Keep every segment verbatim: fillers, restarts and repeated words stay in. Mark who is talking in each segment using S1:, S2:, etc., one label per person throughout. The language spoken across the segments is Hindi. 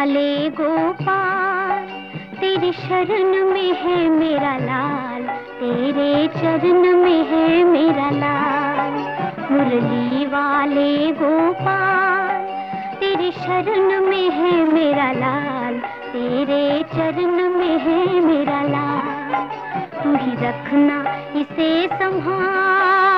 S1: वाले गोपाल, तेरी शरण में है मेरा लाल, तेरे चरण में है मेरा लाल। मुरली वाले गोपाल, तेरी शरण में है मेरा लाल, तेरे चरण में है मेरा लाल। तू ही रखना इसे संभाल,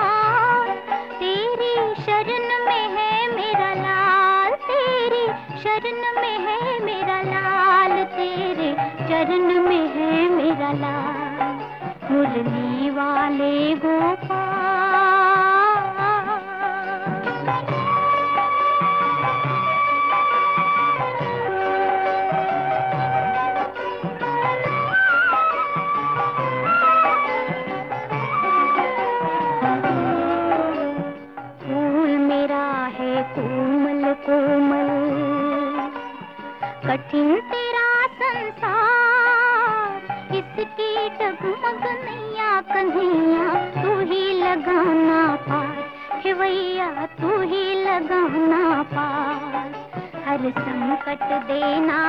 S1: तेरी शरण में है मेरा लाल, तेरी शरण में है मेरा लाल, तेरे चरण में है मेरा लाल। मुरली वाले गोपाल। कोमल कोमल कठिन तेरा संसार, इसकी डगमग नैया कन्हैया तू ही लगाना पार, हे भैया तू ही लगाना पार। हर संकट देना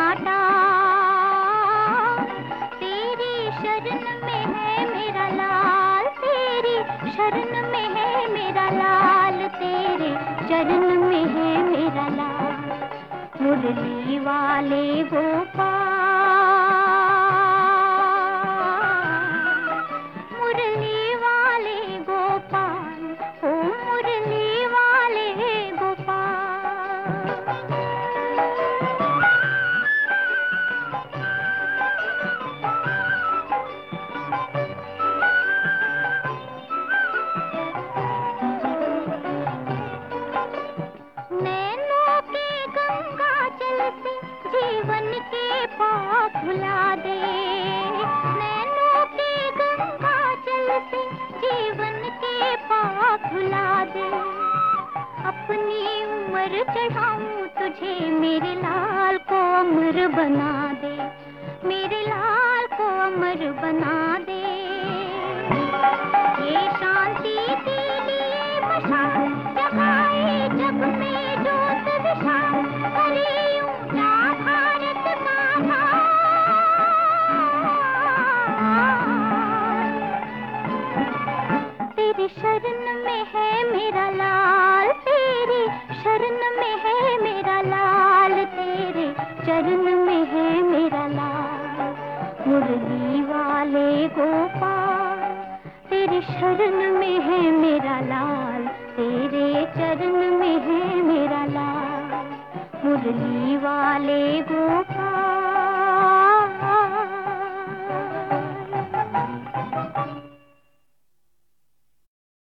S1: टार, तेरी शरण में है मेरा लाल, तेरी शरण में है मेरा लाल, तेरे चरण में है मेरा लाल। मुरली वाले गोपाल, मुरली वाले गोपाल, ओ मुरली वाले गोपाल। जीवन के पाप भुला दे, नैनों के गंगा जल से जीवन के पाप भुला दे। अपनी उम्र चढ़ाऊं तुझे मेरे लाल को अमर बना दे, मेरे लाल को अमर बना दे। ये शांति के लिए मशाल जगाए जग में जोत विशाल, करे तेरी शरण में है मेरा लाल, तेरी शरण में है मेरा लाल, तेरे चरण में है मेरा लाल। मुरली वाले गोपाल, तेरी शरण में है मेरा लाल, तेरे चरण में है मेरा लाल। मुरली वाले गोपाल।